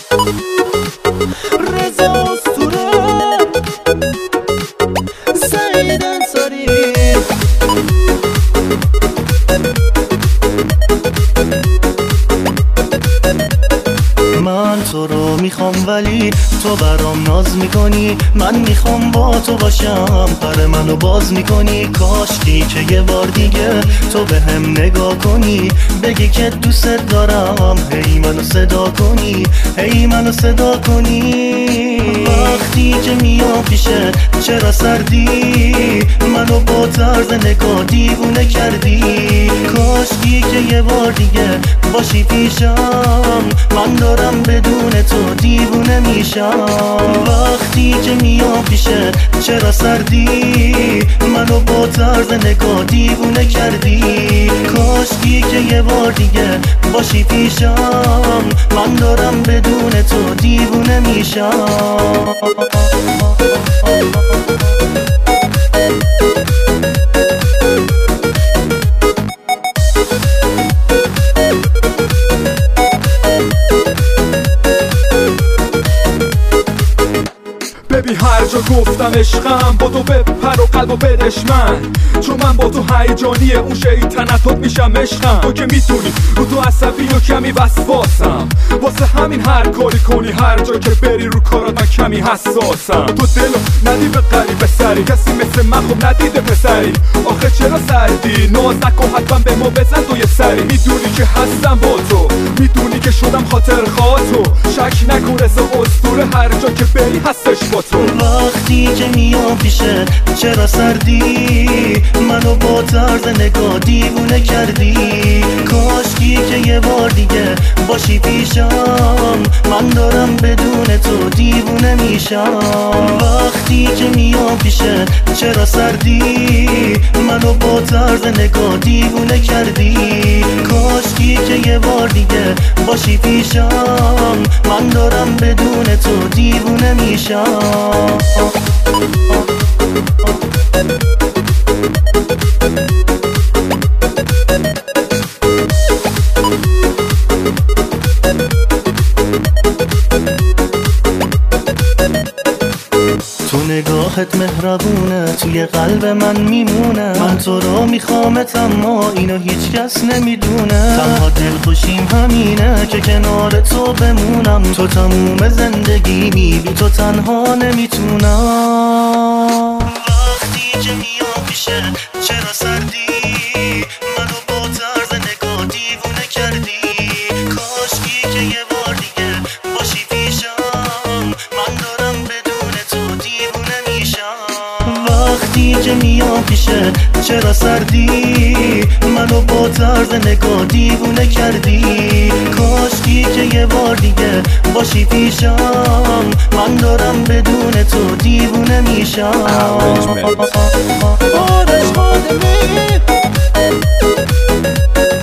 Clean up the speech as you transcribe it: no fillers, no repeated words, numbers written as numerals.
رضا اسطوره سعید انصاری من تو رو میخوام ولی تو برام ناز میکنی، من میخوام با تو باشم پر منو باز میکنی. کاشکی که یه بار دیگه تو به هم نگاه کنی، بگی که دوست دارم، هی منو صدا کنی، هی منو صدا کنی. وقتی که میام پیشه چرا سردی، منو با طرز نگاه دیوونه کردی. کاشکی که یه بار دیگه باشی پیشم، من دارم بدون تو دیوونه میشم. وقتی که میام پیشه چرا سردی، منو با طرز نگاه دیوونه کردی. کاشکی که یه بار دیگه باشی پیشم، من دارم بدون تو دیوونه میشم. ببی هر جا گفتم عشقم با تو بپر و قلب و بدش من، چون من با تو هیجانیه اون شیطنتات میشم عشقم. تو که میتونی رو تو عصبی و کمی وسواسم، واسه همین هر کاری کنی هر جا که بری رو کارات من کمی حساسم. تو دلو ندی به غریبه سری، کسی مثل من خب ندیده پسری. آخه چرا سردی ناز نکن حتما به ما بزن تو یه سری. میدونی که هستم با تو، میدونی که شدم خاطر خواه تو، شک نکن رضا اسطوره هر جا که بری هستش با تو. وقتی که میام پیشه چرا سردی، منو با طرز نگاه دیوونه کردی. کاشکی که یه بار دیگه باشی پیشم، من دارم بدون تو دیوونه میشم. وقتی که میام پیشه چرا سردی، منو با طرز نگاه دیوونه کردی. کاشکی که یه بار دیگه باشی پیشم، من دارم بدون تو دیوونه میشم. تو نگاهت مهربونه، توی قلب من میمونه. من تو رو میخوامت اما اینو هیچ کس نمیدونه. تنها دلخوشیم همینه که کنار تو بمونم. تو تموم زندگی بی تو تنها نمیتونم. وقتی که میام پیشه چرا سردی، منو با طرز نگاه دیوونه کردی. کاشکی که یه بار دیگه باشی پیشم، من دارم بدون تو دیوونه میشم. وقتی که میام پیشه چرا سردی، منو با طرز نگاه دیوونه کردی. کاشکی که یه بار دیگه باشی پیشم، من دارم بدون تو دیوونه میشم. آرش خادمی